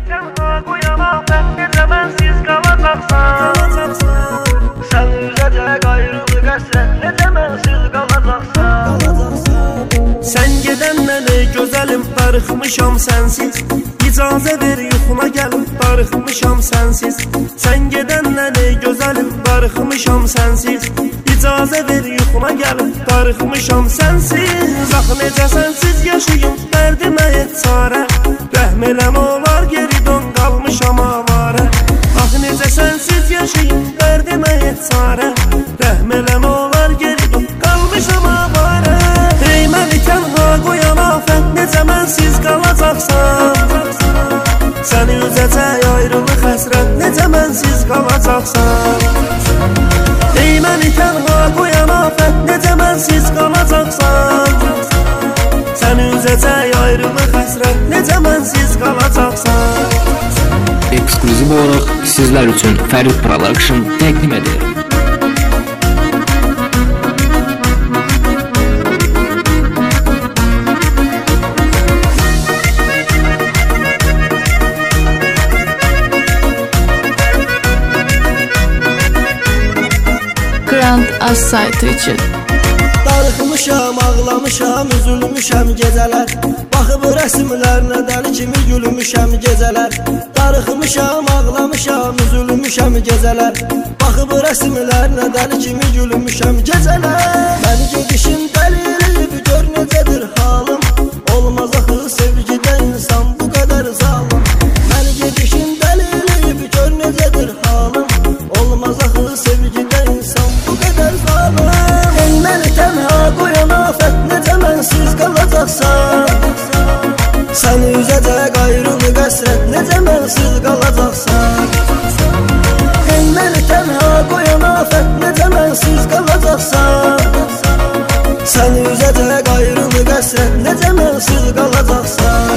tənha qoyan afət, necə mənsiz qalacaqsan? Sən üzəcək ayrılıq həsrət, necə mənsiz qalacaqsan? Sən gedəndən ey gözəlim, darıxmışam sənsiz. İcazə ver yuxuna gəlim, darıxmışam sənsiz. Sən gedəndən ey gözəlim, darıxmışam sənsiz. İcazə ver yuxuna gəlim, darıxmışam sənsiz. Axı necə sənsiz yaşayım, dərdimə et çarə. Rəhm eləmə olar geri dön, qalmışam avarə. Axı necə sənsiz yaşayım, dərdimə et çarə. Rəhm eləmə olar geri dön, qalmışam avarə. Ey məni tənha qoyan afət, necə mənsiz qalacaqsan? Səni üzəcək ayrılıq həsrət, necə mənsiz qalacaqsan? Ey məni tənha qoyan afət, necə mənsiz qalacaqsan? Səni üzəcək ayrılıq həsrət, necə mənsiz qalacaqsan? Ekskluziv olaraq sizlər üçün Fərid Production təqdim edir. Grand Az saytı üçün. Darıxmışam, ağlamışam, üzülmüşəm gecələr. Baxıb rəsmlərinə dəli kimi gülmüşəm gecələr. Darıxmışam, ağlamışam, üzülmüşəm gecələr. Baxıb rəsmlərinə dəli kimi gülmüşəm gecələr. Məni gedişin dəliliyib, gör necədir halım. Olmaz axı sevgidə insan bu qədər zalım. Məni gedişin dəliliyib, gör necədir halım. Olmaz axı sevgidə insan bu qədər zalım. Ey məni tənha qoyan afət, necə mənsiz qalacaqsan? Səni üzəcək ayrılıq həsrət, necə mənsiz qalacaqsan? Ey məni tənha qoyan afət, necə mənsiz qalacaqsan? Səni üzəcək ayrılıq həsrət, necə mənsiz qalacaqsan?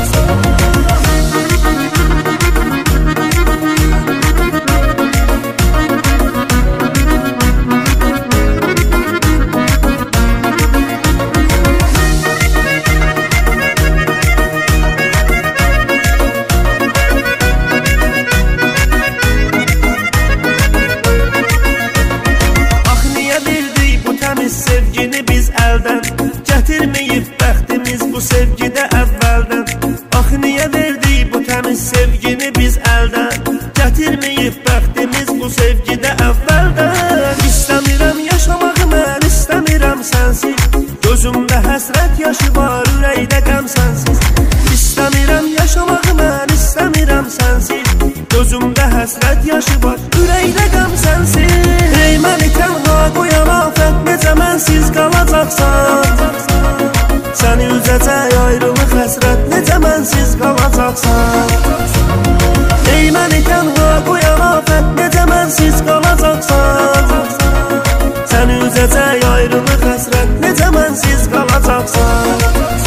Sevgini biz əldən gətirməyib bəxtimiz bu sevgidə əvvəldən. Axı niyə verdik bu təmiz sevgini biz əldən gətirməyib bəxtimiz bu sevgidə əvvəldən. İstəmirəm yaşamağı mən, istəmirəm sənsiz. Gözümdə həsrət yaşı var, ürəkdə qəm sənsiz. İstəmirəm yaşamağı mən, istəmirəm sənsiz. Gözümdə həsrət yaşı var, ürəkdə qəm sənsiz. Ey məni tənha qoyan afət, necə mənsiz qalacaqsan? Səni üzəcək ayrılıq həsrət, necə mənsiz qalacaqsan? Ey məni tənha qoyan afət, necə mənsiz qalacaqsan? Səni üzəcək ayrılıq həsrət, necə mənsiz qalacaqsan?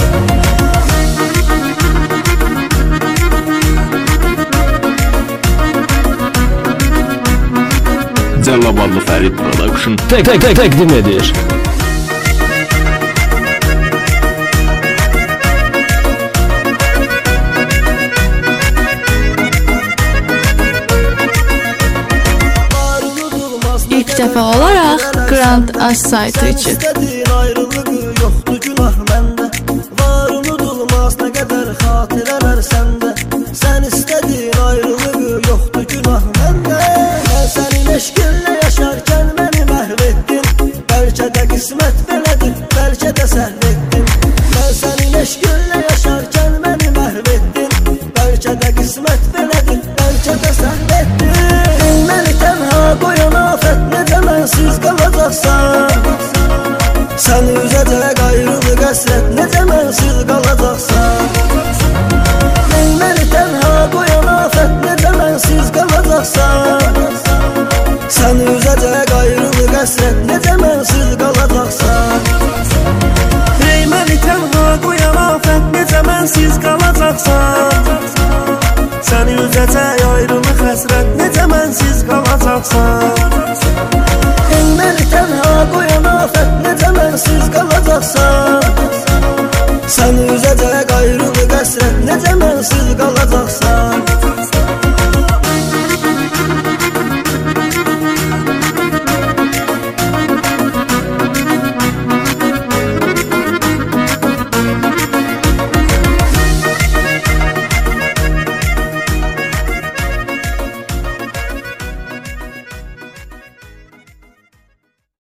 Cəllabadlı Fərid Production təqdim edir. İlk dəfə olaraq Grand Az saytı üçün. İstədiyin ayrılığı yoxdur günah məndə. Var unudulmaz nə qədər xatirələr səndə. Sən istədiyin ayrılığı yoxdur günah məndə. Mən sənin eşqinlə yaşarkən məni məhv etdin. Bəlkə də qismət belədir, bəlkə də səhv etdin. Mən sənin eşqinlə yaşarkən məni məhv etdin. Bəlkə də qismət belədir, bəlkə də səhv etdin. Ey məni tənha qoyan afət, necə mənsiz qalacaqsan? Səni üzəcək ayrılıq həsrət, necə mənsiz qalacaqsan? Ey məni tənha qoyan afət, necə mənsiz qalacaqsan? Səni üzəcək ayrılıq həsrət, necə mənsiz qalacaqsan? Ey məni tənha qoyan afət, necə mənsiz qalacaqsan? Səni üzəcək ayrılıq həsrət, necə mənsiz qalacaqsan? Ey məni tənha qoyan afət, necə mənsiz qalacaqsan? Səni üzəcək ayrılıq həsrət, necə mənsiz qalacaqsan?